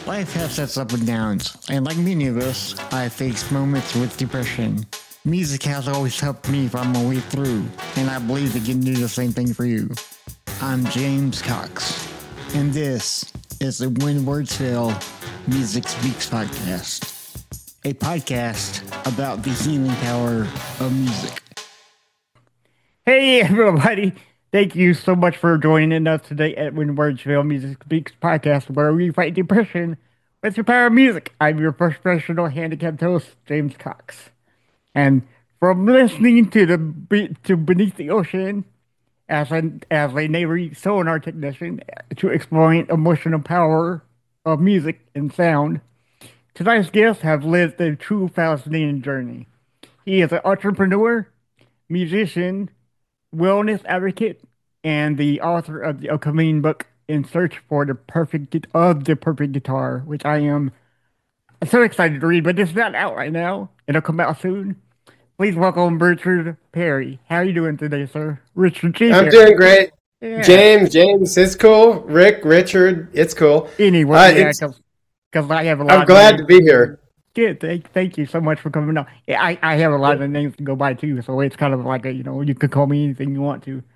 Life has its ups and downs, and like many of us, I faced moments with depression. Music has always helped me find my way through, and I believe it can do the same thing for you. I'm James Cox, and this is the When Words Fail Music Speaks podcast, a podcast about the healing power of music. Hey everybody, thank you so much for joining us today at When Words Fail Music Speaks podcast, where we fight depression with the power of music. I'm your professional handicapped host, James Cox. And from listening to Beneath the Ocean as a Navy sonar technician to exploring emotional power of music and sound, tonight's guests have lived a true fascinating journey. He is an entrepreneur, musician, wellness advocate, and the author of the upcoming book In Search for the Perfect Guitar, which I am so excited to read, but it's not out right now. It'll come out soon. Please welcome Richard Perry. How are you doing today, sir? Richard G. I'm doing great. Yeah. James, it's cool. Richard, it's cool. Anyway, because I have a lot. I'm glad to be here. Good. Thank you so much for coming on. Yeah, I have a lot of names to go by too, so it's kind of like you could call me anything you want to,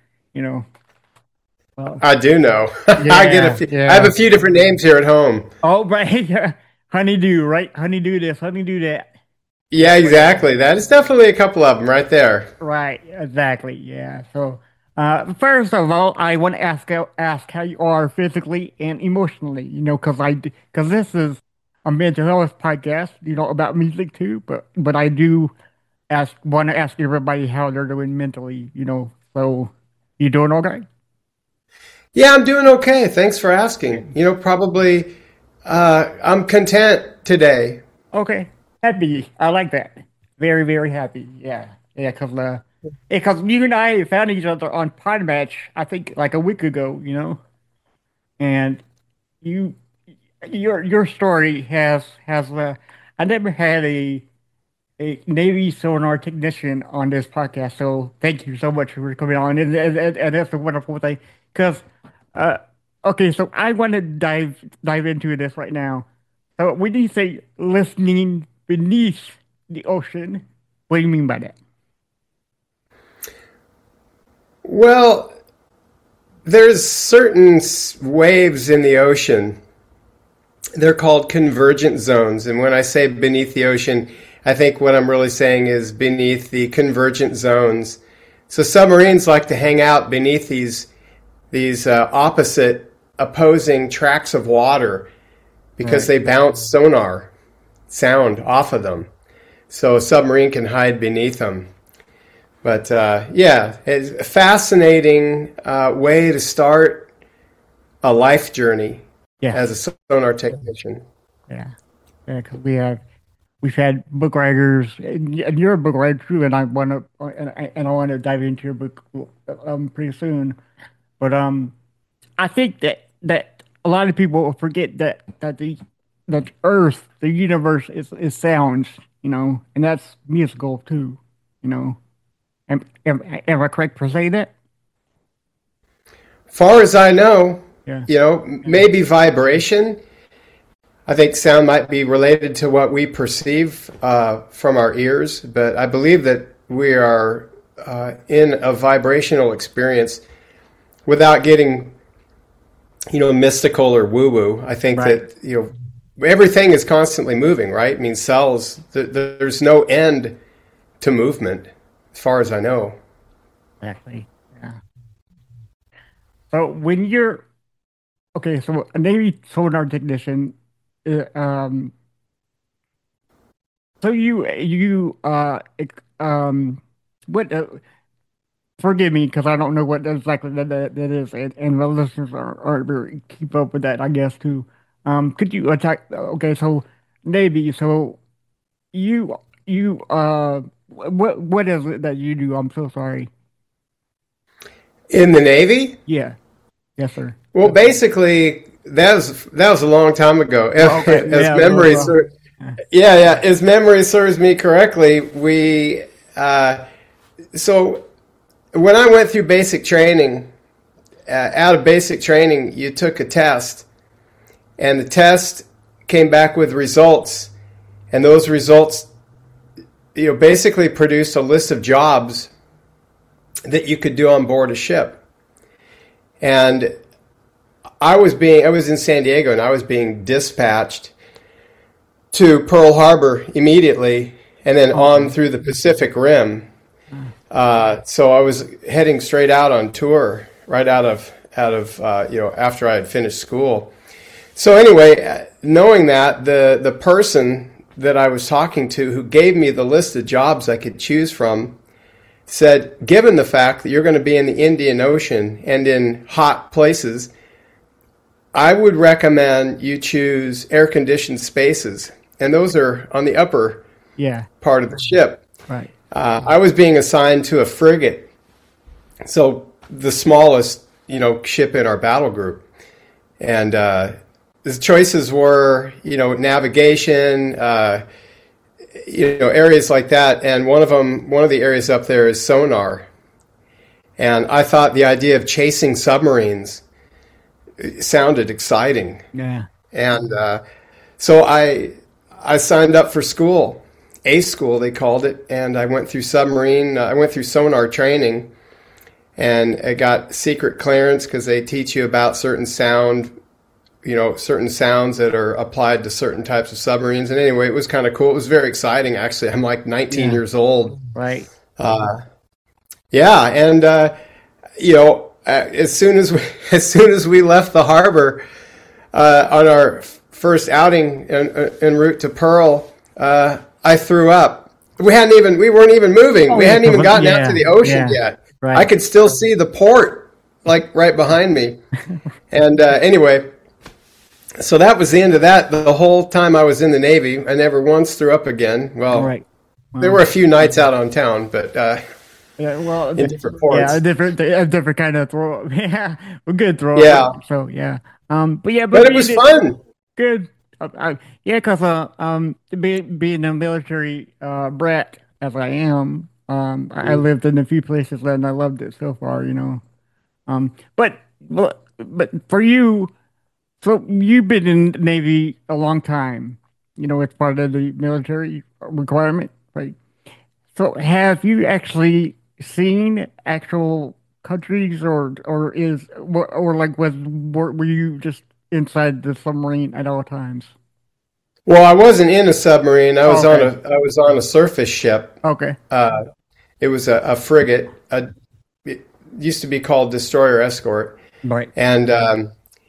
I do know. Yeah, I have a few different names here at home. Oh, right. Honeydew, right? Honeydew this, honeydew that. Yeah, exactly. That is definitely a couple of them right there. Right, exactly. Yeah. So, first of all, I want to ask how you are physically and emotionally. Because this is a mental health podcast. About music too. But I do want to ask everybody how they're doing mentally. So you doing okay? Yeah, I'm doing okay. Thanks for asking. Probably I'm content today. Okay. Happy. I like that. Very, very happy. Yeah. Yeah, because you and I found each other on Podmatch, I think like a week ago, and your story has I never had a Navy sonar technician on this podcast, so thank you so much for coming on, and that's a wonderful thing, because okay, so I want to dive into this right now. So when you say listening beneath the ocean, what do you mean by that? Well, there's certain waves in the ocean. They're called convergent zones. And when I say beneath the ocean, I think what I'm really saying is beneath the convergent zones. So submarines like to hang out beneath these opposite opposing tracts of water because they bounce sonar sound off of them. So a submarine can hide beneath them. But it's a fascinating way to start a life journey as a sonar technician. Yeah, because we've had book writers, and you're a book writer too, and I want to dive into your book pretty soon. But I think that a lot of people forget that the Earth, the universe is sounds, and that's musical too, Am I correct for saying that? Far as I know, maybe vibration. I think sound might be related to what we perceive from our ears, but I believe that we are in a vibrational experience without getting, mystical or woo-woo. I think that, everything is constantly moving, right? I mean, cells, there's no end to movement, as far as I know. Exactly. Yeah. So when you're so a Navy sonar technician, so what? Forgive me because I don't know what exactly that is, and the listeners aren't very keep up with that, I guess too. Could you attack? Okay, so Navy. So you what is it that you do? I'm so sorry. In the Navy? Yeah. Yes, sir. Well, basically, that was a long time ago. As memory serves me correctly, we so when I went through basic training, out of basic training, you took a test, and the test came back with results, and those results, basically produced a list of jobs that you could do on board a ship. And I was in San Diego, and I was being dispatched to Pearl Harbor immediately, and then on through the Pacific Rim. So I was heading straight out on tour right out of after I had finished school. So anyway, knowing that, the person that I was talking to who gave me the list of jobs I could choose from said, given the fact that you're going to be in the Indian Ocean and in hot places, I would recommend you choose air-conditioned spaces. And those are on the upper part of the ship. Right. I was being assigned to a frigate, so the smallest, ship in our battle group. And the choices were, navigation, areas like that. And one of the areas up there is sonar. And I thought the idea of chasing submarines sounded exciting. Yeah. And so I signed up for school. A school, they called it, and I went through sonar training, and I got secret clearance because they teach you about certain sounds that are applied to certain types of submarines. And anyway, it was kind of cool. It was very exciting, actually. I'm like 19 years old. Right. And as soon as we left the harbor on our first outing en route to Pearl, I threw up. We weren't even moving. We hadn't even gotten out to the ocean yet. Right. I could still see the port, like right behind me. And anyway, so that was the end of that. The whole time I was in the Navy, I never once threw up again. Well, there were a few nights out on town, but in different ports. Yeah, a different kind of throw up. Yeah, a good throw up. Yeah. So yeah, but it was fun. Good. Because being a military brat as I am, I lived in a few places and I loved it so far, But for you, so you've been in the Navy a long time, it's part of the military requirement, right? So have you actually seen actual countries, or were you just inside the submarine at all times? Well, I wasn't in a submarine. I was on a surface ship. Okay. It was a frigate. It used to be called destroyer escort. Right. And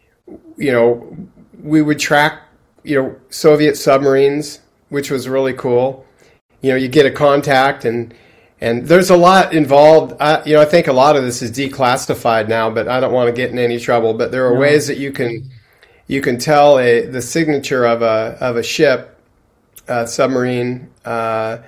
we would track Soviet submarines, which was really cool. You get a contact, and there's a lot involved. I think a lot of this is declassified now, but I don't want to get in any trouble. But there are ways that you can tell the signature of a ship, submarine, and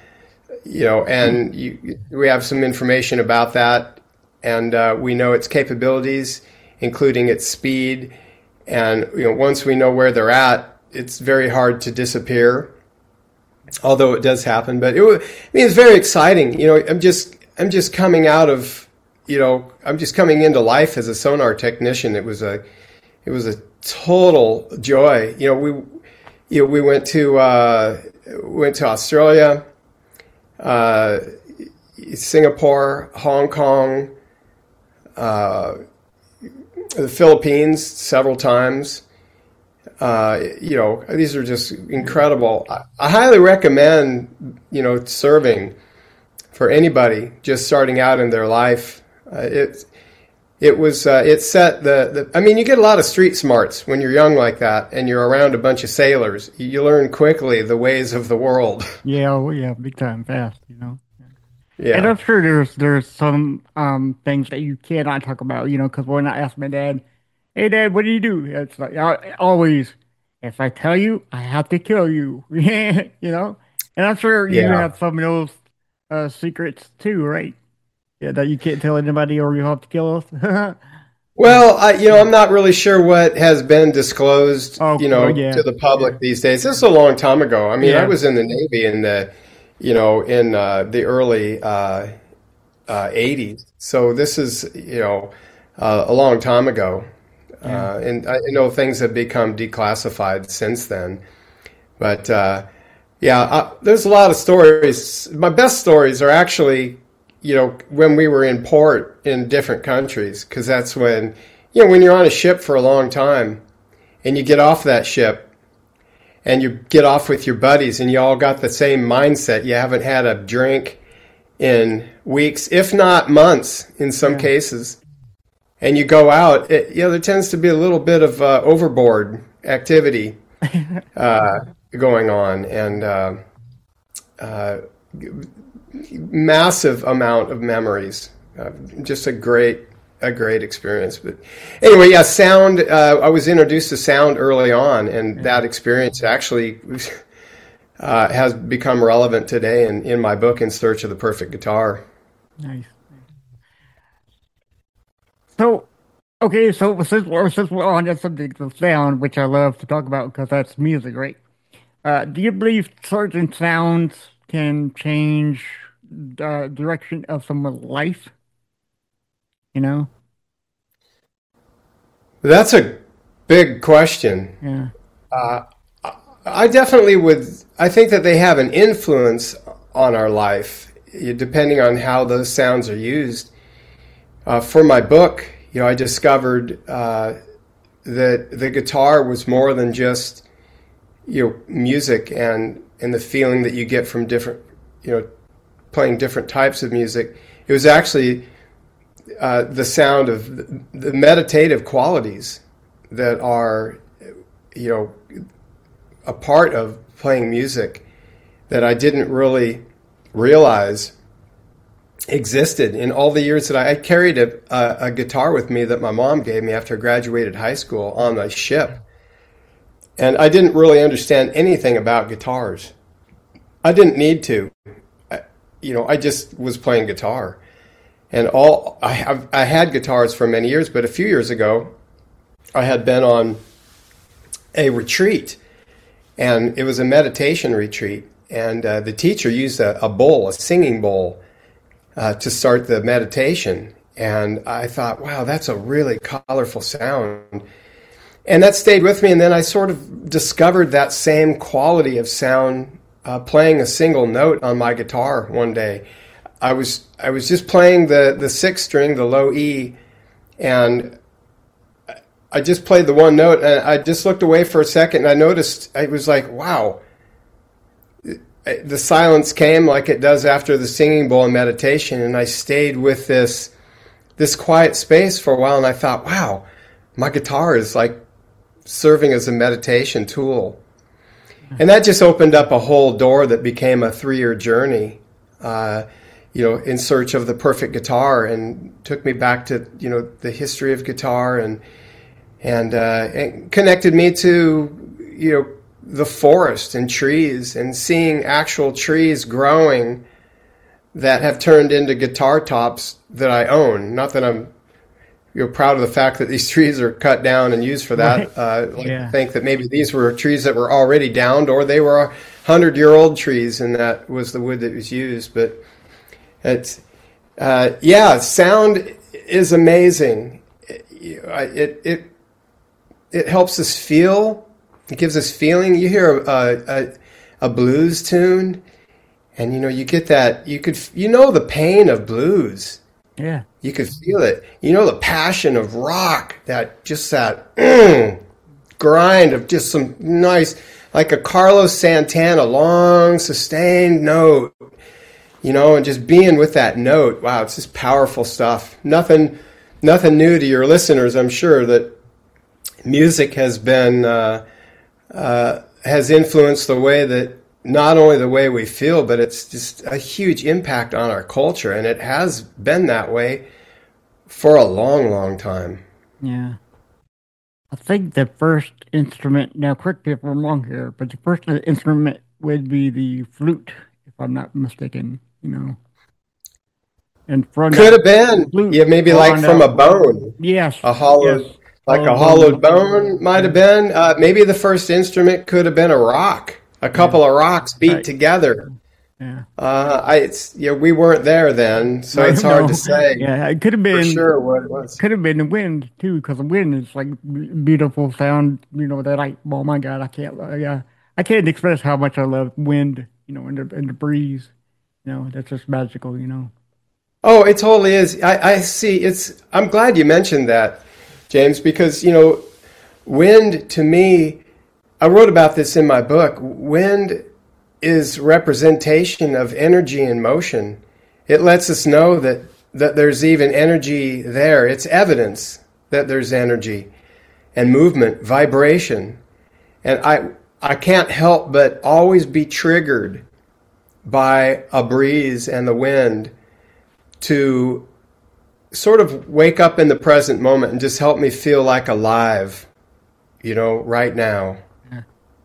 we have some information about that, and we know its capabilities, including its speed, and once we know where they're at, it's very hard to disappear, although it does happen. But it's very exciting. I'm just coming out of, I'm just coming into life as a sonar technician. It was a total joy. We went to Australia, Singapore, Hong Kong, the Philippines several times. These are just incredible. I highly recommend, serving for anybody just starting out in their life. It set you get a lot of street smarts when you're young like that, and you're around a bunch of sailors. You learn quickly the ways of the world. Yeah, big time, fast, Yeah. And I'm sure there's some things that you cannot talk about, because when I asked my dad, "Hey, Dad, what do you do?" It's like always, if I tell you, I have to kill you, And I'm sure you have some of those secrets too, right? Yeah, that you can't tell anybody, or you have to kill us. Well, I'm not really sure what has been disclosed, to the public these days. This is a long time ago. I was in the Navy in the early 80s. So this is, a long time ago. And I know things have become declassified since then. But there's a lot of stories. My best stories are actually, when we were in port in different countries, because that's when, when you're on a ship for a long time and you get off that ship and you get off with your buddies and you all got the same mindset. You haven't had a drink in weeks, if not months in some cases. And you go out, there tends to be a little bit of overboard activity going on, and massive amount of memories. Just a great experience. But anyway, sound. I was introduced to sound early on, and that experience actually has become relevant today in my book, In Search of the Perfect Guitar. Nice. So, okay, so since we're on the subject of sound, which I love to talk about because that's music, right? Do you believe certain sounds can change the direction of someone's life? That's a big question. Yeah. I definitely would. I think that they have an influence on our life, depending on how those sounds are used. For my book, I discovered that the guitar was more than just music and the feeling that you get from different, playing different types of music. It was actually the sound of the meditative qualities that are, a part of playing music that I didn't really realize existed in all the years that I carried a guitar with me that my mom gave me after I graduated high school on the ship. And I didn't really understand anything about guitars. I didn't need to. I just was playing guitar. And I had guitars for many years, but a few years ago, I had been on a retreat, and it was a meditation retreat. And the teacher used a bowl, a singing bowl, to start the meditation. And I thought, wow, that's a really colorful sound. And that stayed with me. And then I sort of discovered that same quality of sound playing a single note on my guitar one day. I was just playing the sixth string, the low E, and I just played the one note, and I just looked away for a second, and I noticed, I was like, wow. The silence came like it does after the singing bowl in meditation, and I stayed with this quiet space for a while, and I thought, wow, my guitar is like serving as a meditation tool. And that just opened up a whole door that became a 3-year journey, in search of the perfect guitar, and took me back to, the history of guitar, and connected me to, the forest and trees, and seeing actual trees growing that have turned into guitar tops that I own. Not that I'm proud of the fact that these trees are cut down and used for that. Right. I think that maybe these were trees that were already downed, or they were 100-year-old trees, and that was the wood that was used. But it's sound is amazing. It helps us feel. It gives us feeling. You hear a blues tune, and you get that. The pain of blues. Yeah. You could feel it. The passion of rock, that grind of just some nice, like a Carlos Santana, long, sustained note, and just being with that note. Wow, it's just powerful stuff. Nothing new to your listeners, I'm sure, that music has been, has influenced the way that, not only the way we feel, but it's just a huge impact on our culture. And it has been that way for a long, long time. Yeah. I think the first instrument, now correct me if I'm wrong here, but the first instrument would be the flute, if I'm not mistaken, And could have been. Yeah, maybe like from a bone. Yes. A hollow, yes. Like a hollowed bone might have been. Maybe the first instrument could have been a rock. A couple of rocks beat together. Yeah. We weren't there then, so it's hard to say. Yeah, it could have been for sure what it was. Could have been the wind too, because the wind is like beautiful sound. That oh my God, I can't. I can't express how much I love wind, and the breeze. That's just magical, Oh, it totally is. I see. I'm glad you mentioned that, James, because, wind to me, I wrote about this in my book. Wind is representation of energy and motion. It lets us know that there's even energy there. It's evidence that there's energy and movement, vibration. And I can't help but always be triggered by a breeze and the wind to sort of wake up in the present moment and just help me feel like alive, right now. Yeah.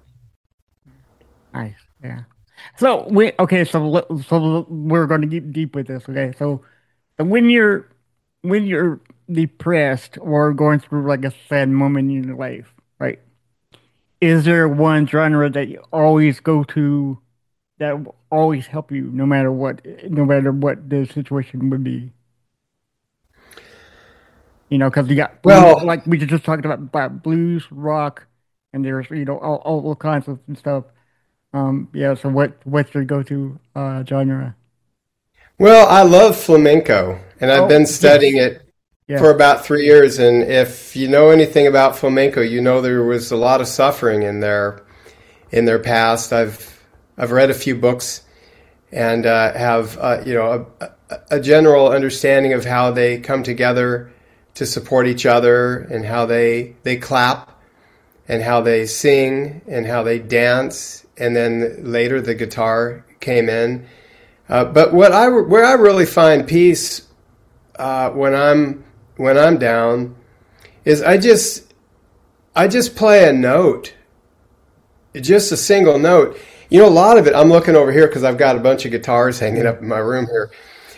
Nice. Yeah. So so we're going to get deep with this. Okay. So when you're depressed or going through like a sad moment in your life, right? Is there one genre that you always go to that will always help you no matter what the situation would be? Because you got blues, Well, like we just talked about blues, rock, and there's all kinds of stuff. Yeah. So what's your go-to genre? well, I love flamenco, and I've Oh been yes, studying it for yes. about 3 years. And if you know anything about flamenco, you know there was a lot of suffering in their past. I've read a few books and have a general understanding of how they come together to support each other, and how they clap, and how they sing, and how they dance, and then later the guitar came in. But where I really find peace when I'm down is I just play a note, just a single note. A lot of it. I'm looking over here because I've got a bunch of guitars hanging up in my room here.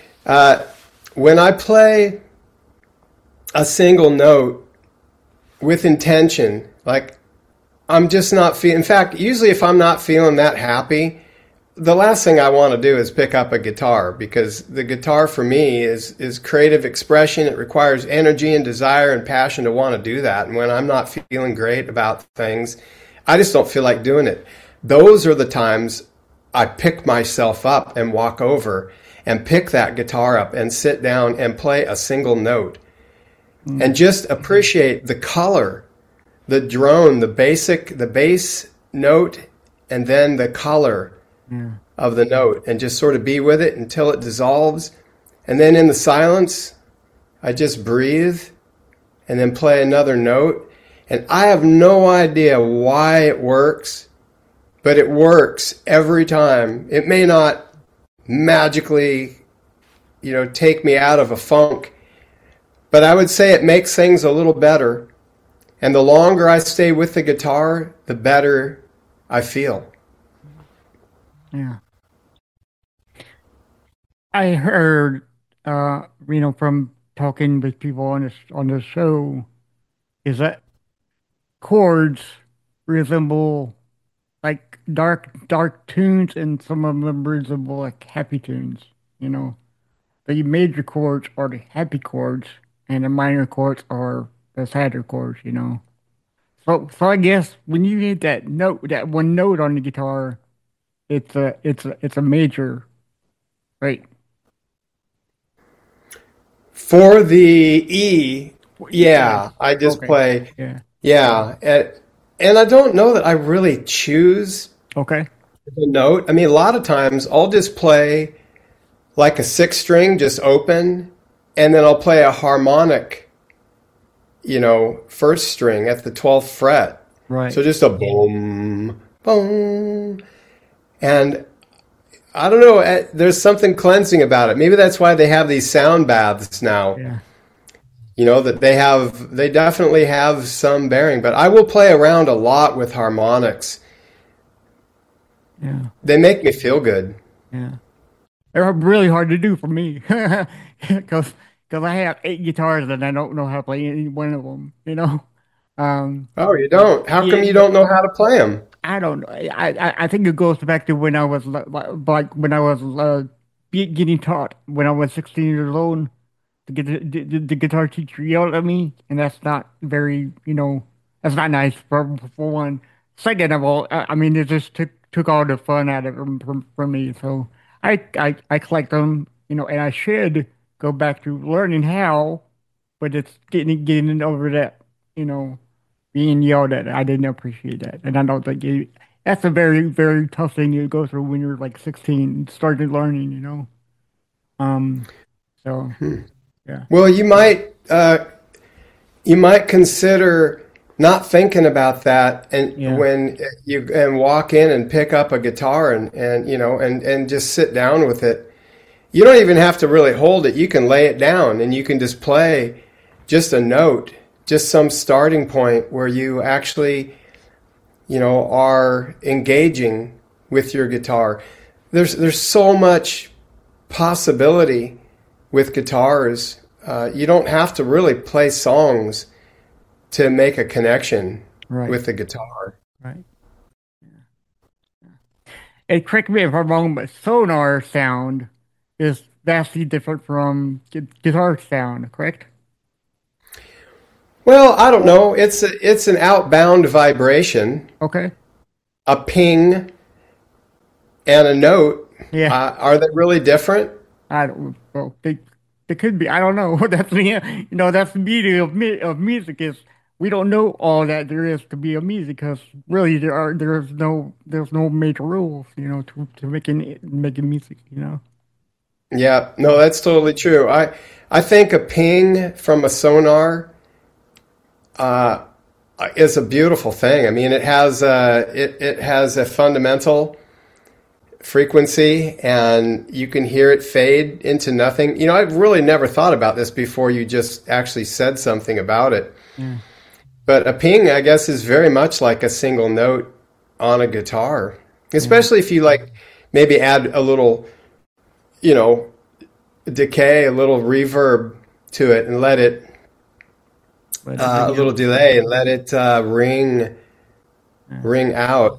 When I play a single note with intention, like I'm just not feeling. In fact, usually if I'm not feeling that happy, the last thing I want to do is pick up a guitar, because the guitar for me is creative expression. It requires energy and desire and passion to want to do that. And when I'm not feeling great about things, I just don't feel like doing it. Those are the times I pick myself up and walk over and pick that guitar up and sit down and play a single note and just appreciate the color, the drone, the bass note, and then the color Yeah. of the note, and just sort of be with it until it dissolves. And then in the silence, I just breathe and then play another note. And I have no idea why it works, but it works every time. It may not magically, take me out of a funk, but I would say it makes things a little better. And the longer I stay with the guitar, the better I feel. Yeah. I heard, from talking with people on this show, is that chords resemble like dark tunes, and some of them resemble like happy tunes. You know, the major chords are the happy chords, and the minor chords are the sadder chords. So I guess when you hit that one note on the guitar, it's a major, right? For the E, Yes. yeah, I just Okay. play, Yeah. yeah. And I don't know that I really choose Okay. the note. I mean, a lot of times I'll just play like a six string, just open, and then I'll play a harmonic, first string at the 12th fret. Right. So just a boom, boom. And I don't know, there's something cleansing about it. Maybe that's why they have these sound baths now. Yeah. That they definitely have some bearing, but I will play around a lot with harmonics. Yeah. They make me feel good. Yeah. They're really hard to do for me because I have 8 guitars and I don't know how to play any one of them. Um, Oh, you don't? How come you yeah, don't know how to play them? I don't know. I think it goes back to when I was like when I was getting taught when I was 16 years old. The guitar teacher yelled at me, and that's not very, that's not nice for one. second of all, I mean, it just took all the fun out of them from me. So I collect them, and I should go back to learning how, but it's getting over that, being yelled at. I didn't appreciate that, and I don't think that's a very very tough thing to go through when you're like 16, started learning. Um, so yeah. Well, you might consider not thinking about that, and when you walk in and pick up a guitar and just sit down with it. You don't even have to really hold it. You can lay it down and you can just play just a note, just some starting point where you actually, are engaging with your guitar. There's so much possibility with guitars. You don't have to really play songs to make a connection with the guitar. Right. And correct me if I'm wrong, but sonar sound is vastly different from guitar sound, correct? Well, I don't know. It's an outbound vibration. Okay. A ping and a note. Yeah. Are they really different? I don't. Well, they could be. I don't know. That's that's the beauty of music is we don't know all that there is to be a music because really there's no major rules to making music. Yeah. No, that's totally true. I think a ping from a sonar is a beautiful thing. I mean, it has a fundamental frequency, and you can hear it fade into nothing. I've really never thought about this before you just actually said something about it. Yeah. But a ping, I guess, is very much like a single note on a guitar, especially if you maybe add a little, decay, a little reverb to it and let it a little delay and let it ring out.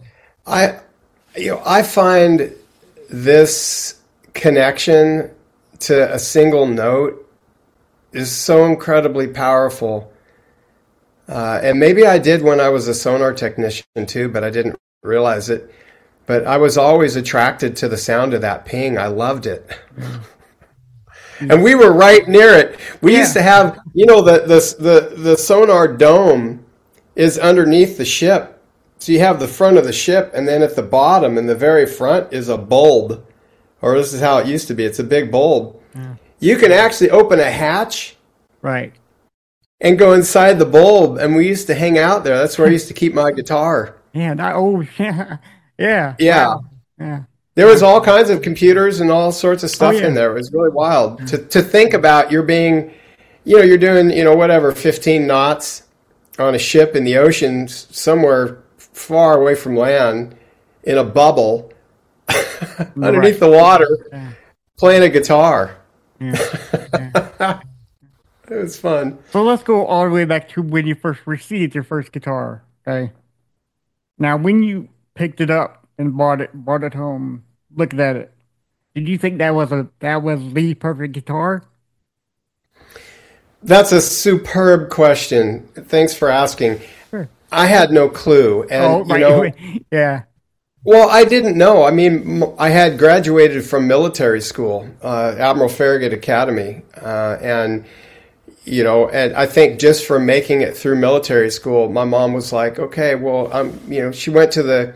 I find this connection to a single note is so incredibly powerful. And maybe I did when I was a sonar technician too, but I didn't realize it. But I was always attracted to the sound of that ping. I loved it. And we were right near it. We used to have, the sonar dome is underneath the ship. So you have the front of the ship, and then at the bottom, in the very front, is a bulb. Or this is how it used to be. It's a big bulb. Yeah. You can actually open a hatch. Right. And go inside the bulb. And we used to hang out there. That's where I used to keep my guitar. Yeah. Yeah. Yeah. Wow. Yeah. There was all kinds of computers and all sorts of stuff in there. It was really wild to think about. You're being, you're doing, whatever, 15 knots on a ship in the ocean somewhere far away from land in a bubble underneath the water playing a guitar. Yeah. It was fun. So let's go all the way back to when you first received your first guitar. Okay. Now, when you picked it up and brought it home, looked at it, did you think that was the perfect guitar? That's a superb question. Thanks for asking. Sure. I had no clue, and yeah. Well, I didn't know. I mean, I had graduated from military school, Admiral Farragut Academy, and I think just from making it through military school, my mom was like, "Okay, well, she went to the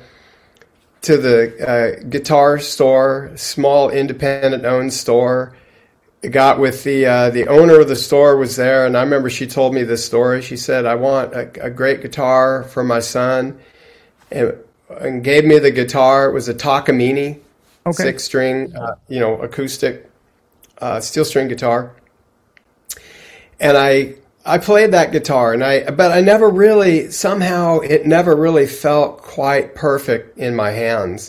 guitar store, small independent-owned store. Got with the owner of the store was there, and I remember she told me this story. She said, "I want a great guitar for my son," and gave me the guitar. It was a Takamine, 6-string, acoustic steel string guitar. And I played that guitar, but I never really, somehow it never really felt quite perfect in my hands.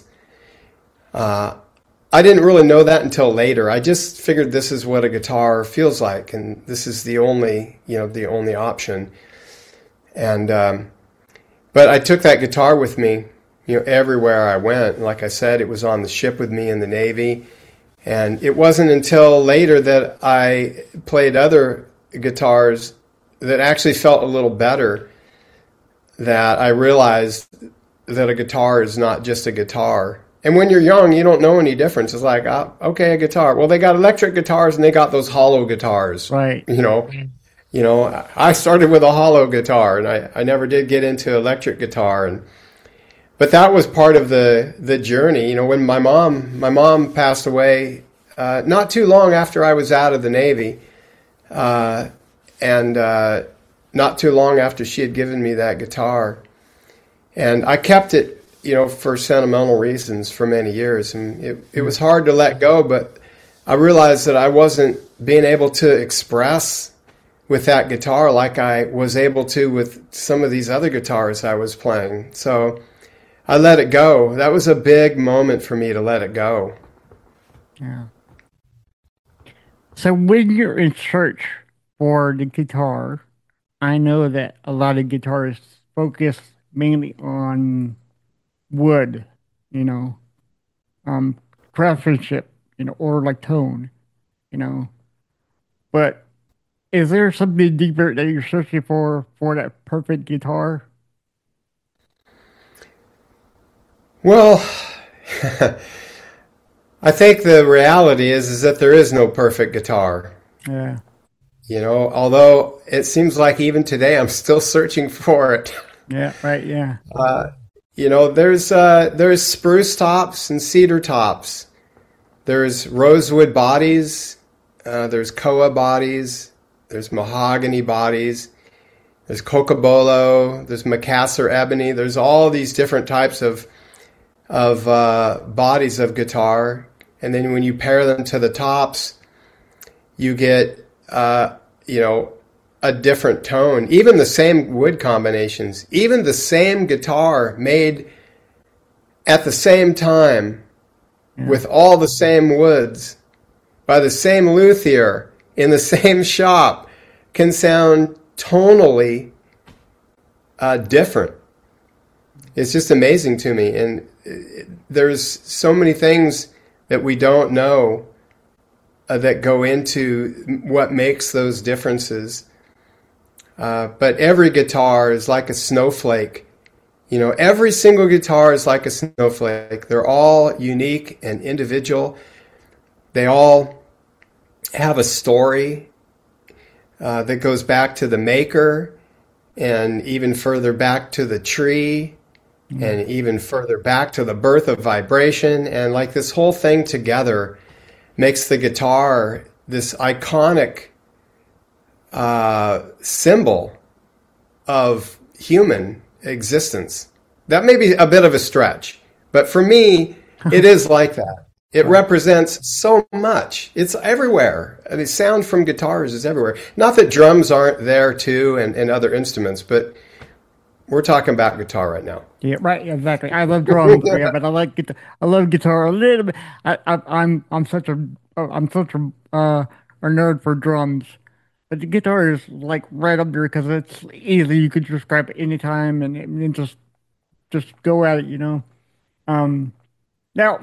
I didn't really know that until later. I just figured this is what a guitar feels like, and this is the only option. And but I took that guitar with me, everywhere I went. And like I said, it was on the ship with me in the Navy. And it wasn't until later that I played other guitars that actually felt a little better that I realized that a guitar is not just a guitar. And when you're young, you don't know any difference. It's like, oh, okay, a guitar. Well, they got electric guitars and they got those hollow guitars. Right. I started with a hollow guitar, and I never did get into electric guitar. But that was part of the journey. When my mom passed away not too long after I was out of the Navy, and not too long after she had given me that guitar. And I kept it, for sentimental reasons for many years. And it was hard to let go, but I realized that I wasn't being able to express with that guitar like I was able to with some of these other guitars I was playing. So I let it go. That was a big moment for me to let it go. Yeah. So when you're in search for the guitar, I know that a lot of guitarists focus mainly on wood, craftsmanship, or like tone, But is there something deeper that you're searching for that perfect guitar? Well, I think the reality is that there is no perfect guitar. Yeah. Although it seems like even today I'm still searching for it. Yeah, right, yeah. There's spruce tops and cedar tops. There's rosewood bodies. There's koa bodies. There's mahogany bodies. There's cocobolo. There's Macassar ebony. There's all these different types of bodies of guitar. And then when you pair them to the tops, you get, a different tone. Even the same wood combinations, even the same guitar made at the same time with all the same woods by the same luthier in the same shop can sound tonally different. It's just amazing to me. And there's so many things that we don't know that go into what makes those differences. But every guitar is like a snowflake. Every single guitar is like a snowflake. They're all unique and individual. They all have a story that goes back to the maker and even further back to the tree and even further back to the birth of vibration. And like this whole thing together makes the guitar this iconic symbol of human existence. That may be a bit of a stretch, but for me, it is like that. It represents so much. It's everywhere. I mean, sound from guitars is everywhere. Not that drums aren't there too, and other instruments, but we're talking about guitar right now. Yeah, right. Exactly. I love drums, yeah, but I like guitar. I love guitar a little bit. I'm such a nerd for drums. But the guitar is like right up there because it's easy. You could just grab it anytime and just go at it, Now,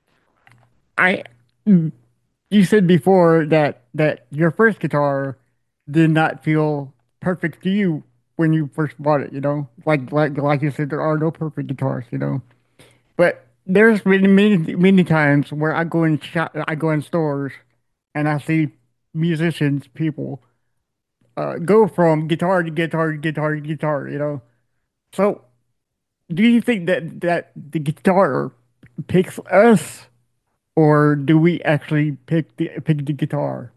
you said before that your first guitar did not feel perfect to you when you first bought it, Like you said, there are no perfect guitars, But there's been many times where I go in stores and I see musicians, people go from guitar to guitar to guitar to guitar, So, do you think that the guitar picks us, or do we actually pick the guitar?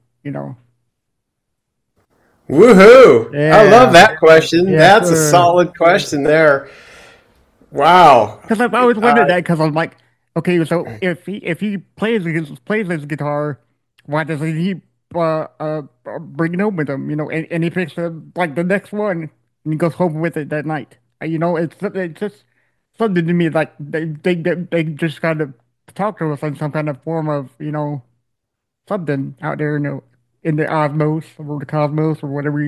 Woohoo! Yeah. I love that question. Yeah, That's a solid question there. Wow. Because I've always wondered that. Because I'm like, okay, so if he plays his guitar, why doesn't he bring it home with him? And he picks the next one and he goes home with it that night. It's just something to me like they just kind of talk to us in some kind of form of something out there in the osmos or the cosmos or whatever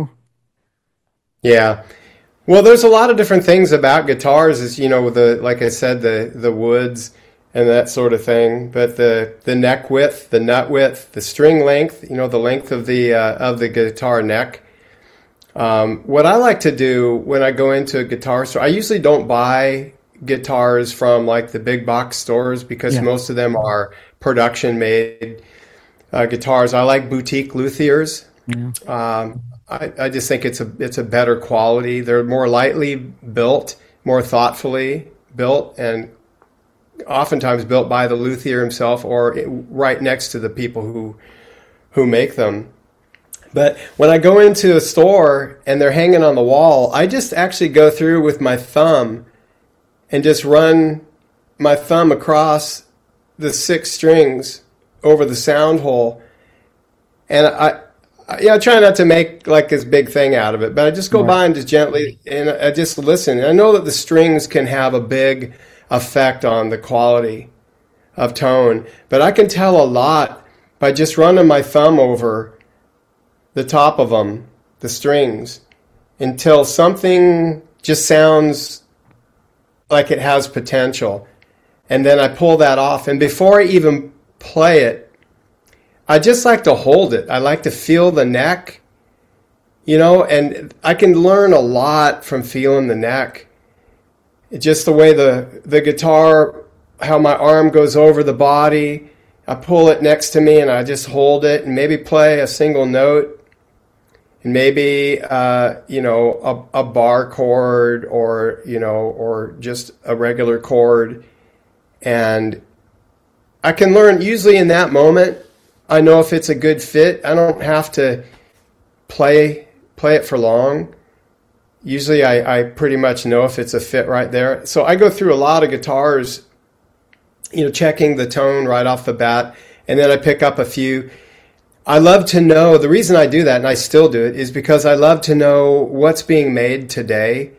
Yeah. Well, there's a lot of different things about guitars, as like I said, the woods and that sort of thing. But the neck width, the nut width, the string length, the length of the guitar neck. What I like to do when I go into a guitar store, I usually don't buy guitars from like the big box stores because Yeah. most of them are production made guitars. I like boutique luthiers. Yeah. I just think it's a better quality. They're more lightly built, more thoughtfully built, and oftentimes built by the luthier himself or right next to the people who make them. But when I go into a store and they're hanging on the wall, I just actually go through with my thumb and just run my thumb across the 6 strings over the sound hole. And I try not to make like this big thing out of it, but I just go by and just gently, and I just listen. And I know that the strings can have a big effect on the quality of tone, but I can tell a lot by just running my thumb over the top of them, the strings, until something just sounds like it has potential. And then I pull that off. And before I even play it, I just like to hold it. I like to feel the neck, and I can learn a lot from feeling the neck. Just the way the guitar, how my arm goes over the body. I pull it next to me and I just hold it and maybe play a single note. And maybe, a bar chord or just a regular chord. And I can learn usually in that moment. I know if it's a good fit. I don't have to play it for long. Usually I pretty much know if it's a fit right there. So I go through a lot of guitars, checking the tone right off the bat. And then I pick up a few. I love to know, the reason I do that, and I still do it, is because I love to know what's being made today.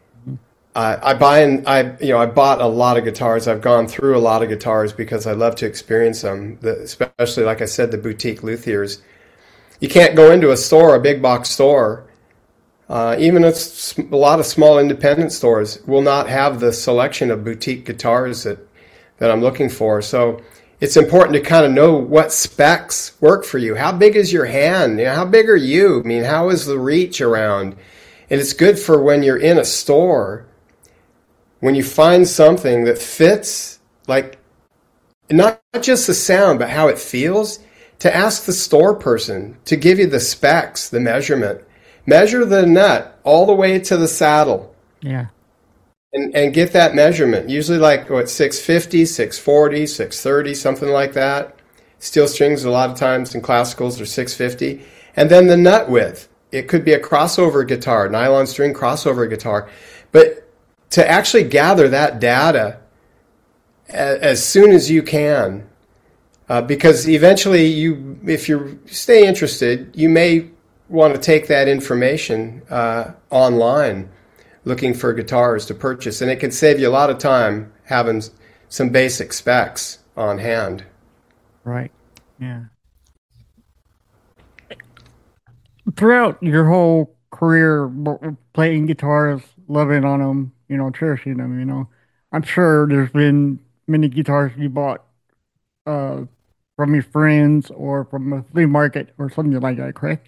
I bought a lot of guitars. I've gone through a lot of guitars because I love to experience them, especially, like I said, the boutique luthiers. You can't go into a store, a big box store. Even a lot of small independent stores will not have the selection of boutique guitars that I'm looking for. So it's important to kind of know what specs work for you. How big is your hand? How big are you? I mean, how is the reach around? And it's good for when you're in a store, when you find something that fits, like not just the sound, but how it feels, to ask the store person to give you the specs, the measurement. Measure the nut all the way to the saddle. Yeah. And get that measurement. Usually like 650, 640, 630, something like that. Steel strings a lot of times in classicals are 650. And then the nut width. It could be a crossover guitar, nylon string crossover guitar. But to actually gather that data as soon as you can, because eventually if you stay interested, you may want to take that information online, looking for guitars to purchase, and it can save you a lot of time having some basic specs on hand. Right. Yeah. Throughout your whole career playing guitars, loving on them, cherishing them, I'm sure there's been many guitars you bought from your friends or from a flea market or something like that, correct?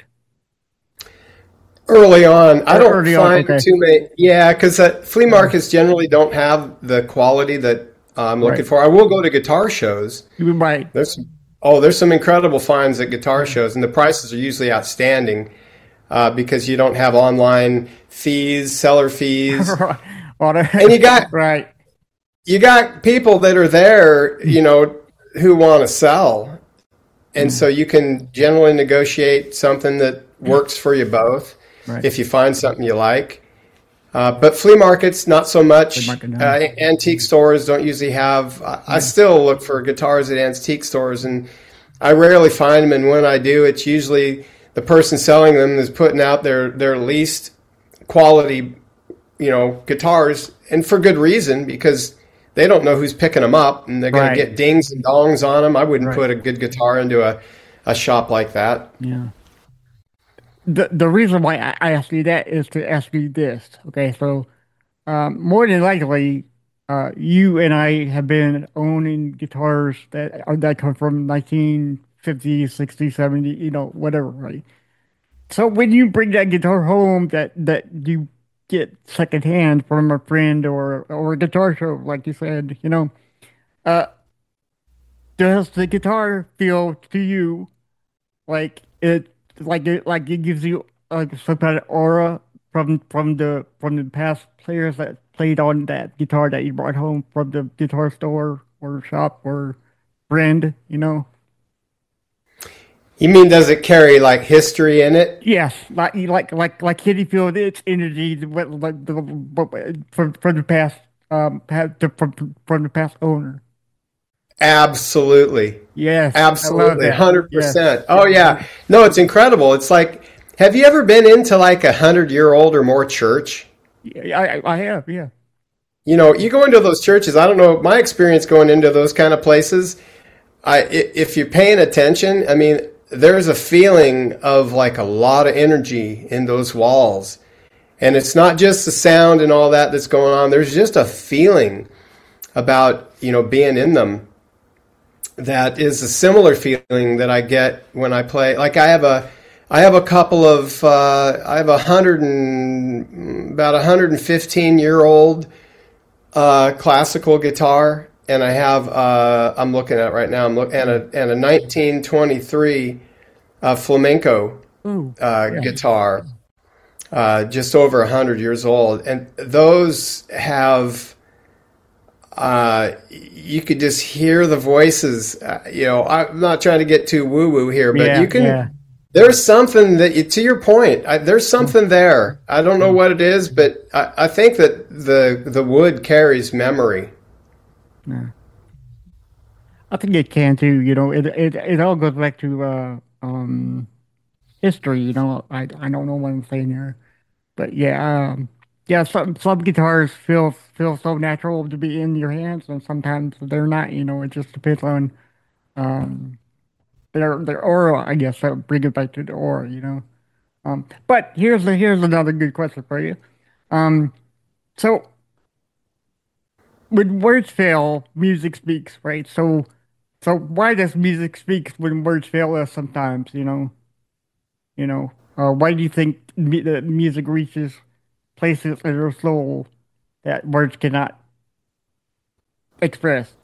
Early on, I don't find okay. too many. Yeah, because flea markets generally don't have the quality that I'm looking for. I will go to guitar shows. Right. There's some incredible finds at guitar shows, and the prices are usually outstanding because you don't have online fees, seller fees, and you got right. You got people that are there, who want to sell, and so you can generally negotiate something that works for you both. Right. If you find something you like. But flea markets, not so much. Antique stores don't usually have. I still look for guitars at antique stores, and I rarely find them. And when I do, it's usually the person selling them is putting out their least quality, guitars, and for good reason, because they don't know who's picking them up, and they're going to get dings and dongs on them. I wouldn't put a good guitar into a shop like that. Yeah. The reason why I asked you that is to ask you this. Okay, so more than likely, you and I have been owning guitars that come from 1950s, 60s, 70s, whatever, right? So when you bring that guitar home that you get secondhand from a friend or a guitar show, like you said, uh, does the guitar feel to you like it gives you some kind of aura from the past players that played on that guitar that you brought home from the guitar store or shop or friend, You mean, does it carry like history in it? Yes, like Kitty feel its energy from the past from the past owner. Absolutely. Yes, I love Absolutely. that. Yes. 100%. Oh, yeah. No, it's incredible. It's like, have you ever been into like 100-year-old or more church? Yeah, I have, yeah. You go into those churches, I don't know, my experience going into those kind of places, if you're paying attention, I mean, there's a feeling of like a lot of energy in those walls. And it's not just the sound and all that that's going on. There's just a feeling about, being in them that is a similar feeling that I get when I play. Like I have a couple of, I have about 115-year-old classical guitar, and I have I'm looking at right now. And a 1923 flamenco guitar, just over 100 years old, and those have. You could just hear the voices. I'm not trying to get too woo-woo here, but you can. Yeah. There's something to your point. There's something there. I don't know what it is, but I think that the wood carries memory. Yeah. I think it can too. It all goes back to history. I don't know what I'm saying here, but yeah. Yeah, some guitars feel so natural to be in your hands, and sometimes they're not. It just depends on their aura, I guess. So bring it back to the aura, But here's another good question for you. So when words fail, music speaks, right? So why does music speak when words fail us sometimes? Why do you think the music reaches places in your soul that words cannot express,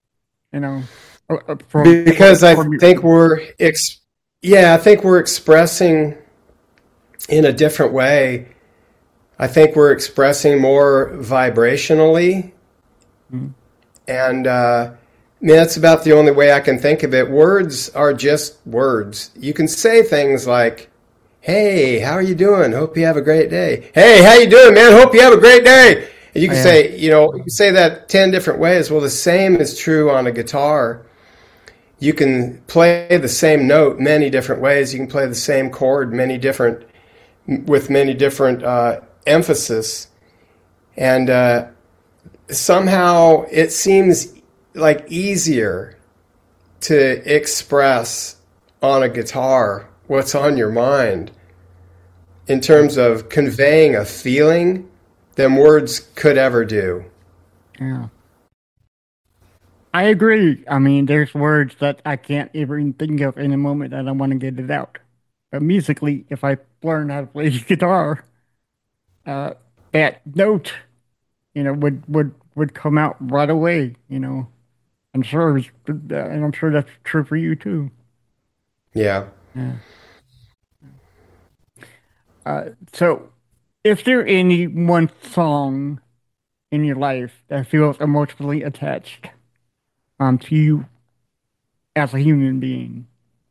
because I think I think we're expressing in a different way. I think we're expressing more vibrationally, and that's about the only way I can think of it. Words are just words. You can say things like, "Hey, how are you doing? Hope you have a great day." "Hey, how you doing, man? Hope you have a great day." And you can say, you can say that 10 different ways. Well, the same is true on a guitar. You can play the same note many different ways. You can play the same chord with many different emphasis. And somehow it seems like easier to express on a guitar what's on your mind in terms of conveying a feeling than words could ever do. Yeah. I agree. I mean, there's words that I can't even think of in a moment that I want to get it out. But musically, if I learn how to play the guitar, that note, would come out right away. I'm sure, and I'm sure that's true for you too. Yeah. Yeah. So, is there any one song in your life that feels emotionally attached to you as a human being?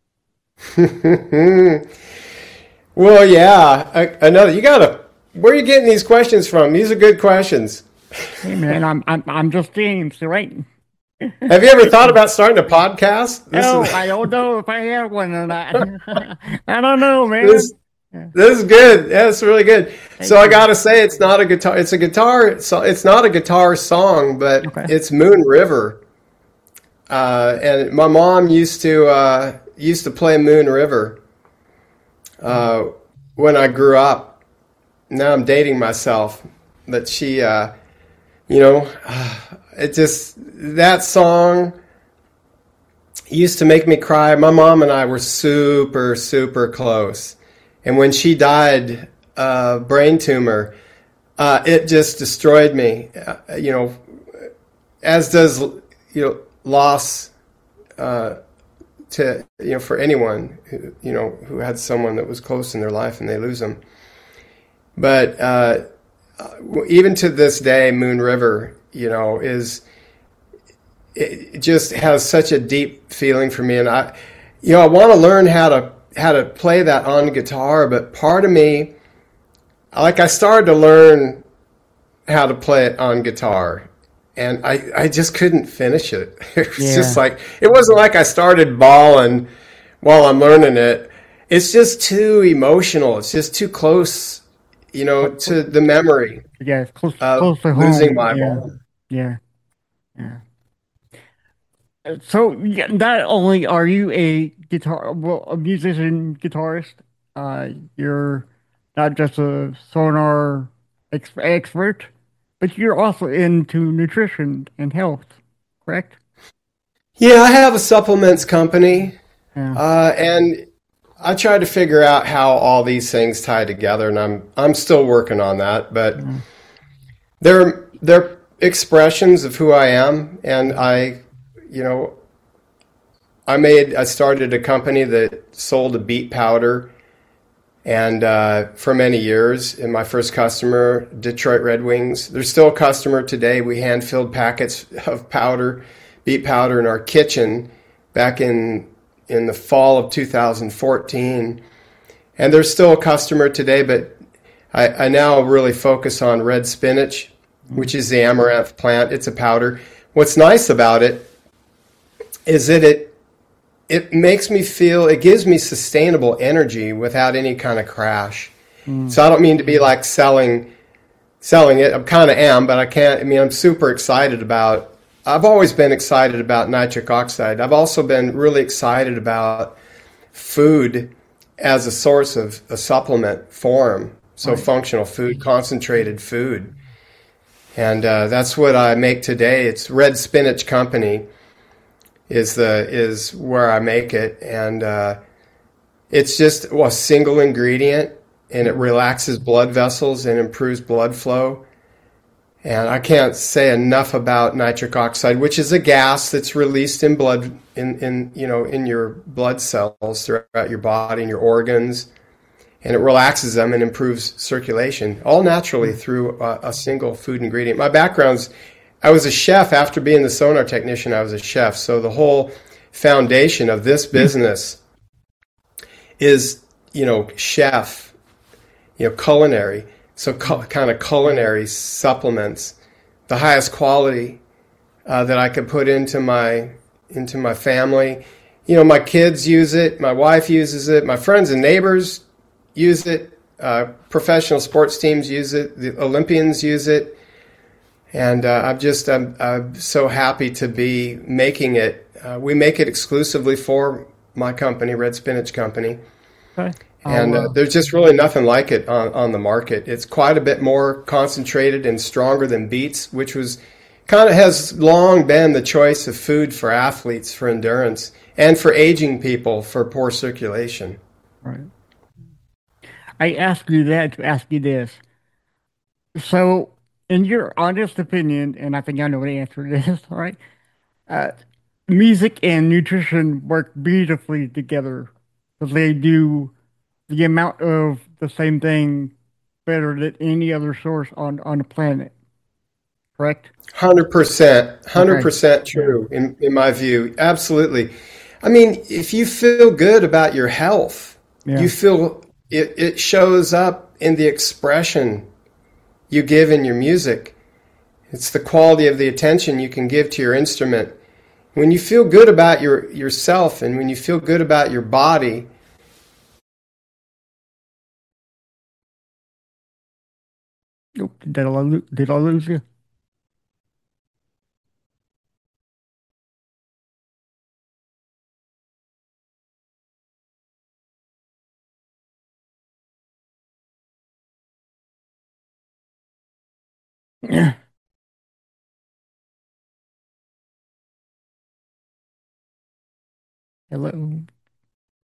Well, yeah. I know where are you getting these questions from? These are good questions. Hey man, I'm just James, right? Have you ever thought about starting a podcast? I don't know if I have one or not. I don't know, man. This is good. Yeah, it's really good. So I gotta say, it's not a guitar. It's a guitar. So it's not a guitar song, but it's Moon River. And my mom used to play Moon River when I grew up. Now I'm dating myself, but she, it just, that song used to make me cry. My mom and I were super, super close. And when she died, brain tumor, it just destroyed me. As does loss to for anyone who had someone that was close in their life and they lose them. But even to this day, Moon River, is it just has such a deep feeling for me, and I want to learn how to play that on guitar. But part of me, I started to learn how to play it on guitar, and I just couldn't finish it. It was just like, it wasn't like I started bawling while I'm learning it. It's just too emotional. It's just too close, to the memory. Yeah, it's close to losing home. my mom. Yeah. So not only are you a musician guitarist, you're not just a sonar expert, but you're also into nutrition and health, correct? Yeah, I have a supplements company, Yeah. and I try to figure out how all these things tie together, and I'm still working on that. But Yeah. they're expressions of who I am, and you know, I started a company that sold a beet powder, and for many years, and my first customer, Detroit Red Wings. They're still a customer today. We hand filled packets of beet powder in our kitchen back in the fall of 2014, and they're still a customer today. But I now really focus on red spinach, which is the amaranth plant. It's a powder. What's nice about it is that it makes me feel, it gives me sustainable energy without any kind of crash. So I don't mean to be like selling it. I kind of am, but I can't. I mean, I'm super excited about. I've always been excited about nitric oxide. I've also been really excited about food as a source of a supplement form. So Right. functional food, concentrated food. And that's what I make today. It's Red Spinach Company is where I make it, and it's just a single ingredient, and it relaxes blood vessels and improves blood flow. And I can't say enough about nitric oxide, which is a gas that's released in blood in your blood cells throughout your body and your organs, and it relaxes them and improves circulation, all naturally through a single food ingredient. My background's I was a chef. After being the sonar technician, I was a chef. So the whole foundation of this business is, chef, culinary. So kind of culinary supplements, the highest quality that I could put into my family. My kids use it. My wife uses it. My friends and neighbors use it. Professional sports teams use it. The Olympians use it. And I'm so happy to be making it. We make it exclusively for my company, Red Spinach Company. Okay. And there's just really nothing like it on the market. It's quite a bit more concentrated and stronger than beets, which has long been the choice of food for athletes for endurance and for aging people for poor circulation. Right. I ask you that to ask you this. So, in your honest opinion, and I think I know the answer to this, all right? Uh, Music and nutrition work beautifully together because they do the amount of the same thing better than any other source on the planet. Correct? 100%, Okay. 100% Yeah. true in my view. Absolutely. I mean, if you feel good about your health, Yeah. you feel it shows up in the expression you give in your music. It's the quality of the attention you can give to your instrument. When you feel good about yourself and when you feel good about your body, Oh, did I lose you? Yeah. Hello. Can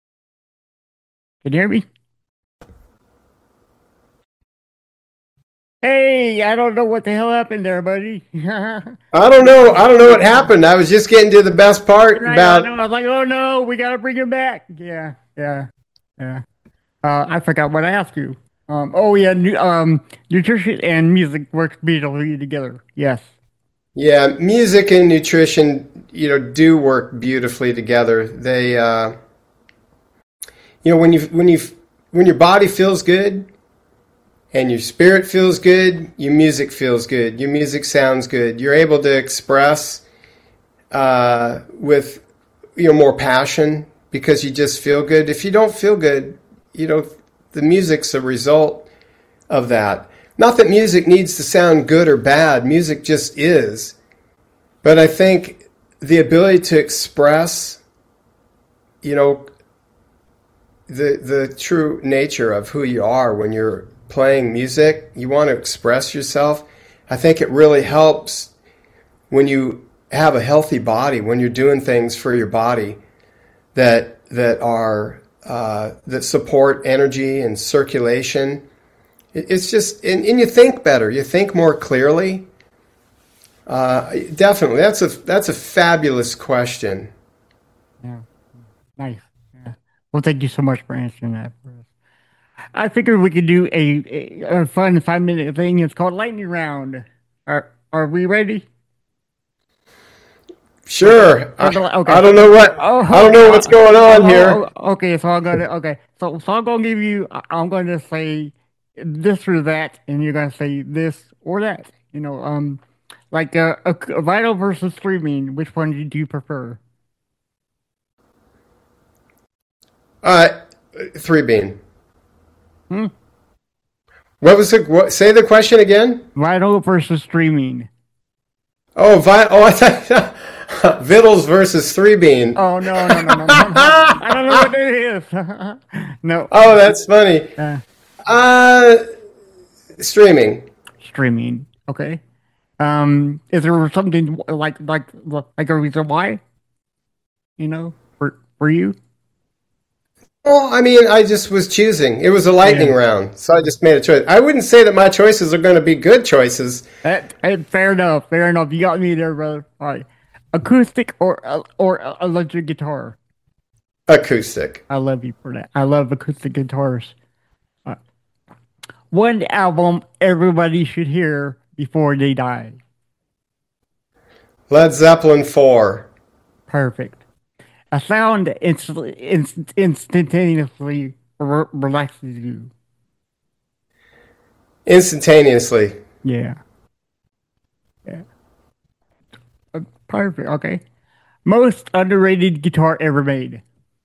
you hear me? Hey, I don't know what the hell happened there, buddy. I don't know. I don't know what happened. I was just getting to the best part Right, I know. about. I was like, oh no, we gotta bring him back. Yeah, yeah, yeah. I forgot what I asked you. Oh yeah, nutrition and music work beautifully together. Yes. Yeah, music and nutrition, do work beautifully together. They, when your body feels good and your spirit feels good, your music feels good. Your music sounds good. You're able to express with more passion because you just feel good. If you don't feel good, the music's a result of that. Not that music needs to sound good or bad. Music just is. But I think the ability to express, the true nature of who you are when you're playing music, you want to express yourself. I think it really helps when you have a healthy body, when you're doing things for your body that support energy and circulation. It's just, and you think better. You think more clearly. Definitely, that's a fabulous question. Yeah. Nice. Yeah. Well, thank you so much for answering that for us. I figured we could do a fun 5 minute thing. It's called lightning round. Are we ready? Sure. Okay. I don't know what's going on here. Okay, so I'm gonna give you. I'm gonna say this or that, and you're gonna say this or that. Like a vinyl versus streaming. Which one do you prefer? Three bean. Hmm? What was it? Say the question again. Vinyl versus streaming. Oh, I thought Vittles versus three bean. Oh no. I don't know what it is. No. Oh, that's funny. Streaming. Streaming. Okay. Is there something like a reason why? For you? Well, I mean, I just was choosing. It was a lightning round, so I just made a choice. I wouldn't say that my choices are going to be good choices. Fair enough. Fair enough. You got me there, brother. All right. Acoustic or electric guitar? Acoustic. I love you for that. I love acoustic guitars. One album everybody should hear before they die. Led Zeppelin 4. Perfect. A sound instantaneously relaxes you. Instantaneously. Yeah. Perfect. Okay. Most underrated guitar ever made.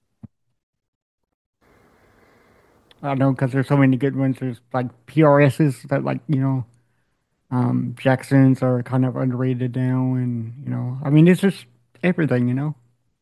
I don't know, because there's so many good ones. There's like PRSs that Jacksons are kind of underrated now, and I mean, it's just everything.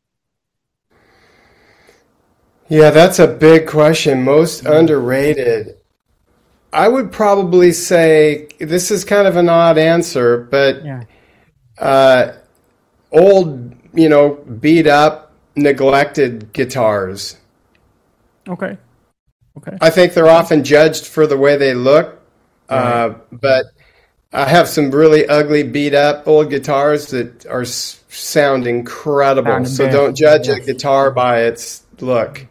Yeah, that's a big question. Most underrated. I would probably say this is kind of an odd answer, but Yeah. old, beat up, neglected guitars. Okay. I think they're often judged for the way they look, Right. but I have some really ugly, beat up old guitars that sound incredible. Sound the So best. don't judge a Yes. guitar by its look.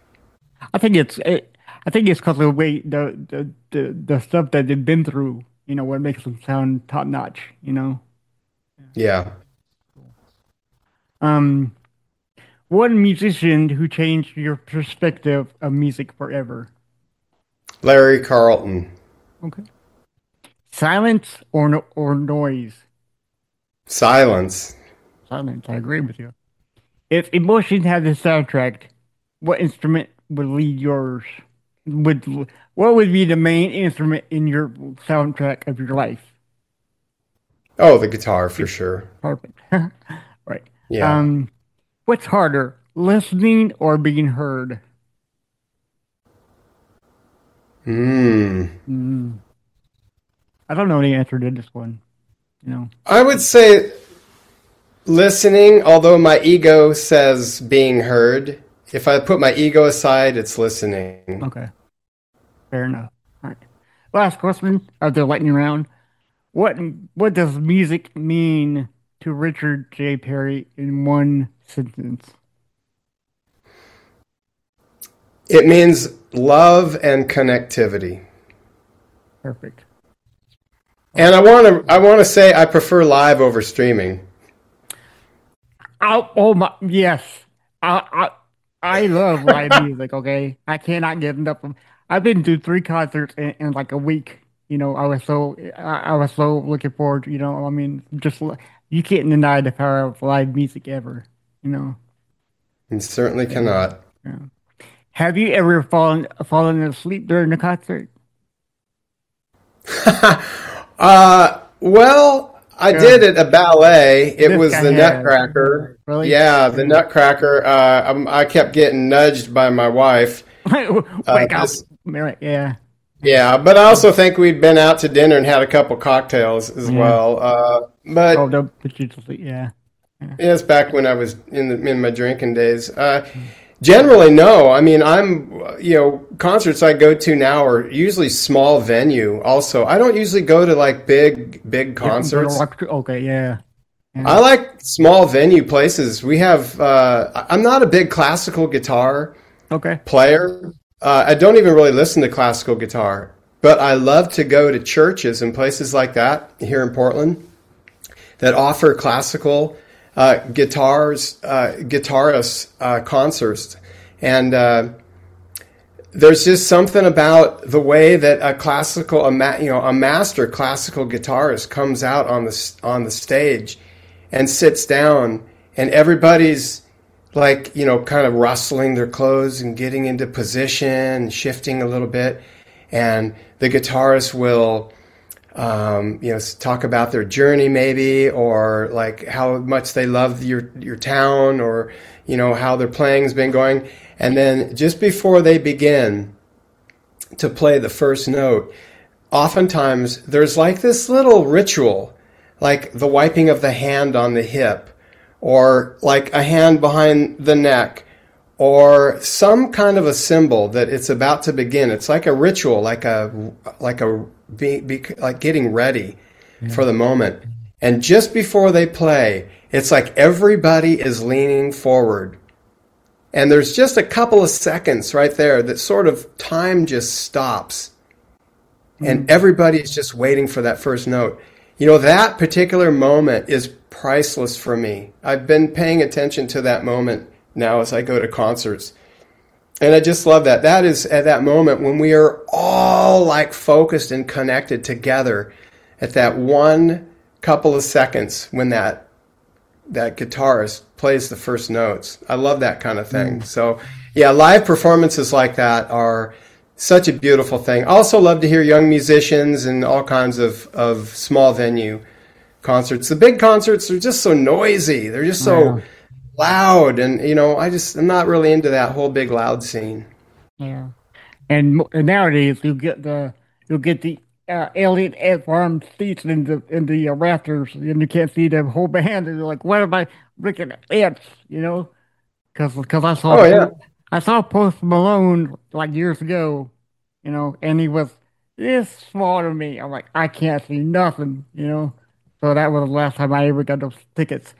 I think it's because of the way the stuff that they've been through. What makes them sound top notch. Yeah. Um, One musician who changed your perspective of music forever. Larry Carlton. Okay. Silence or noise? Silence. Silence. I agree with you. If emotion had a soundtrack, what instrument would lead yours? What would be the main instrument in your soundtrack of your life? Oh, the guitar for sure. Perfect. Right. Yeah. What's harder, listening or being heard? I don't know the answer to this one. I would say listening, although my ego says being heard. If I put my ego aside, it's listening. Okay. Fair enough. All right. Last question of the lightning round. What what does music mean to Richard J. Perry in one sentence? It means love and connectivity. Perfect. And I want to say I prefer live over streaming. Oh my, yes. I I love live music. Okay, I cannot get enough of. I've been to three concerts in like a week. I was so looking forward. I mean, you can't deny the power of live music ever. You know. You certainly Yeah. cannot. Yeah. Have you ever fallen asleep during the concert? Well, I Yeah, did at a ballet. It this was guy the has. Nutcracker. Really? Yeah, the Yeah. Nutcracker. I kept getting nudged by my wife. Wake up! This, Yeah. yeah, but I also think we'd been out to dinner and had a couple cocktails as Yeah. well. Oh, But they'll put you to sleep. Yeah. Yeah. yeah, it's back when I was in my drinking days. Generally, no. I mean, concerts I go to now are usually small venue. Also, I don't usually go to like big You don't go to concerts. okay, yeah. Yeah. I like small venue places. We have. I'm not a big classical guitar Okay. player. I don't even really listen to classical guitar, but I love to go to churches and places like that here in Portland that offer classical guitarists concerts, and there's just something about the way that a master classical guitarist comes out on the stage and sits down, and everybody's like, kind of rustling their clothes and getting into position, shifting a little bit, and the guitarist will talk about their journey maybe, or like how much they love your town, or how their playing's been going, and then just before they begin to play the first note, oftentimes there's like this little ritual, like the wiping of the hand on the hip, or like a hand behind the neck, or some kind of a symbol that it's about to begin. It's like a ritual, like getting ready for the moment. And just before they play, it's like everybody is leaning forward. And there's just a couple of seconds right there that sort of time just stops. And everybody is just waiting for that first note. That particular moment is priceless for me. I've been paying attention to that moment now as I go to concerts. And I just love that. That is at that moment when we are all like focused and connected together at that one couple of seconds when that guitarist plays the first notes. I love that kind of thing. So yeah, live performances like that are such a beautiful thing. I also love to hear young musicians and all kinds of small venue concerts. The big concerts are just so noisy. They're just so Yeah. loud, and I'm not really into that whole big loud scene. Yeah. And nowadays you'll get the alien ant farm seats in the rafters, and you can't see the whole band, and you're like, what am I looking at ants? Because Oh yeah. I saw Post Malone like years ago, and he was this small to me. I'm like, I can't see nothing. So that was the last time I ever got those tickets.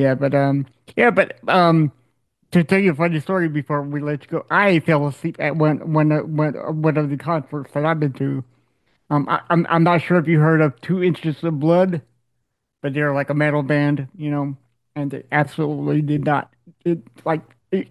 Yeah, but to tell you a funny story before we let you go, I fell asleep at one of the concerts that I've been to. I'm not sure if you heard of 2 Inches of Blood, but they're like a metal band, and they absolutely did not. It like it,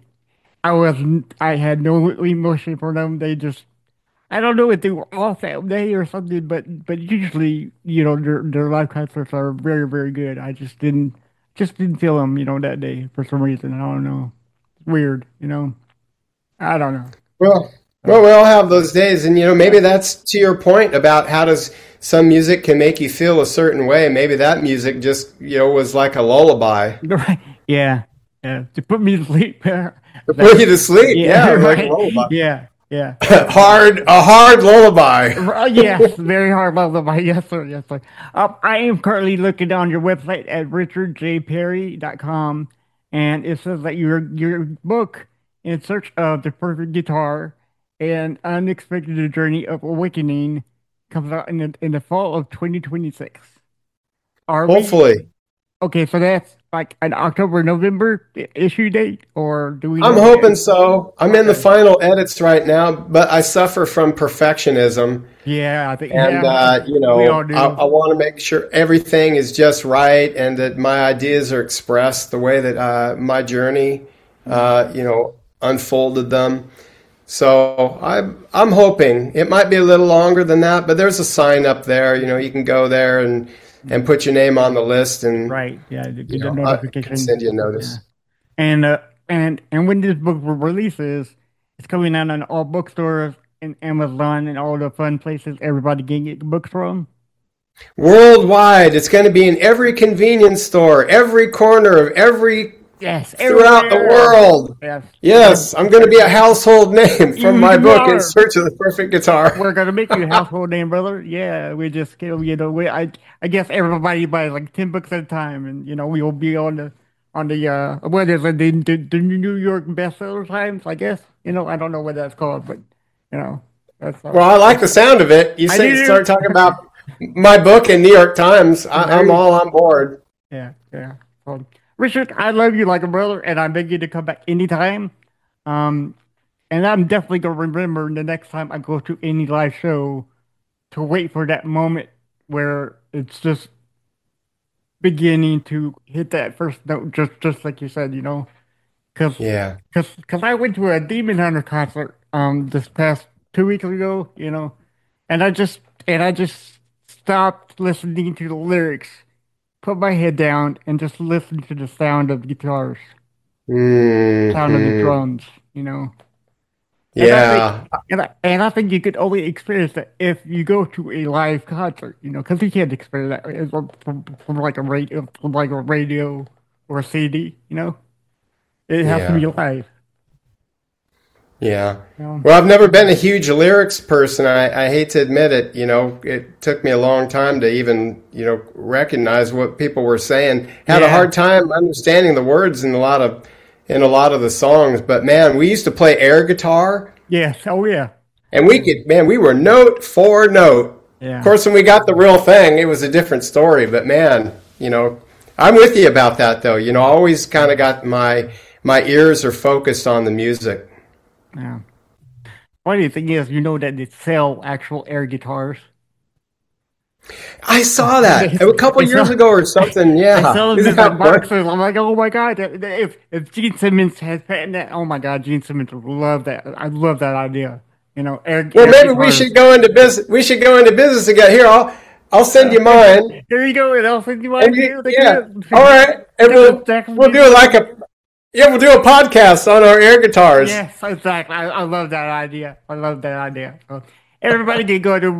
I had no emotion for them. They just, I don't know if they were off that day or something, but usually, their live concerts are very, very good. I just didn't feel them, that day for some reason. I don't know. It's weird. I don't know. Well, So, we all have those days, and maybe that's to your point about how does some music can make you feel a certain way. Maybe that music just was like a lullaby yeah, yeah, to put me to sleep. to That, put you to sleep. yeah, Yeah, it was like a right. lullaby. Yeah, yeah. A hard lullaby. Yes, very hard lullaby. Yes, sir. Yes, sir. I am currently looking on your website at richardjperry.com, and it says that your book, In Search of the Perfect Guitar, an unexpected journey of awakening, comes out in the fall of 2026. Hopefully. Okay, so that's like an October, November issue date, or do we? I'm hoping so. I'm in the final edits right now, but I suffer from perfectionism. Yeah, I think, and we all do. I want to make sure everything is just right, and that my ideas are expressed the way that my journey, unfolded them. So I'm hoping it might be a little longer than that, but there's a sign up there. You can go there and put your name on the list, and right, yeah, the notification. I can send you a notice. Yeah. And when this book releases, it's coming out on all bookstores and Amazon and all the fun places everybody can get books from. Worldwide, it's going to be in every convenience store, every corner of every. Yes, throughout the world. Yes, I'm going to be a household name from my book, In Search of the Perfect Guitar. We're going to make you a household name, brother. Yeah, we just, I guess everybody buys like 10 books at a time, and we will be on the what is it, the New York bestseller times, I guess. I don't know what that's called, but that's. Well, I like the sound of it. You start talking about my book in New York Times. I'm all on board. Yeah. Richard, I love you like a brother, and I beg you to come back anytime. And I'm definitely going to remember the next time I go to any live show to wait for that moment where it's just beginning to hit that first note, just like you said, Because I went to a Demon Hunter concert this past 2 weeks ago, and I just stopped listening to the lyrics, put my head down, and just listen to the sound of the guitars, sound of the drums, Yeah. And I think you could only experience that if you go to a live concert, because you can't experience that from like a radio or a CD, It has to be live. Yeah. Well, I've never been a huge lyrics person. I hate to admit it. It took me a long time to even, recognize what people were saying. Had a hard time understanding the words in a lot of the songs. But man, we used to play air guitar. Yes. Oh yeah. And we were note for note. Yeah. Of course, when we got the real thing, it was a different story. But man, I'm with you about that though. I always kind of got my ears are focused on the music. Yeah. Funny thing is, that they sell actual air guitars. I saw that a couple years ago or something. Yeah. They sell them in boxes. I'm like, oh my god! If Gene Simmons has patented that, oh my god, Gene Simmons would love that. I love that idea. Air maybe guitars. we should go into business. We should go into business together. Here, I'll send you mine. There you go, and I'll send you mine too. Yeah. All right, and we'll do we'll do a podcast on our air guitars. Yes, exactly. I love that idea. So everybody can go to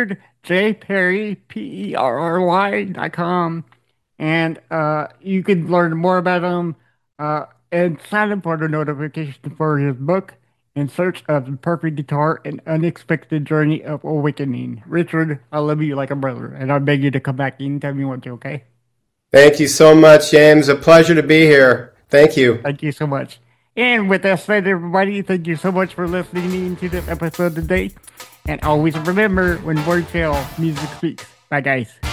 RichardJPerry.com, and you can learn more about him and sign up for the notification for his book, In Search of the Perfect Guitar, An Unexpected Journey of Awakening. Richard, I love you like a brother, and I beg you to come back anytime you want to, okay? Thank you so much, James. A pleasure to be here. Thank you. Thank you so much. And with that said, everybody, thank you so much for listening to this episode today. And always remember, when words fail, music speaks. Bye, guys.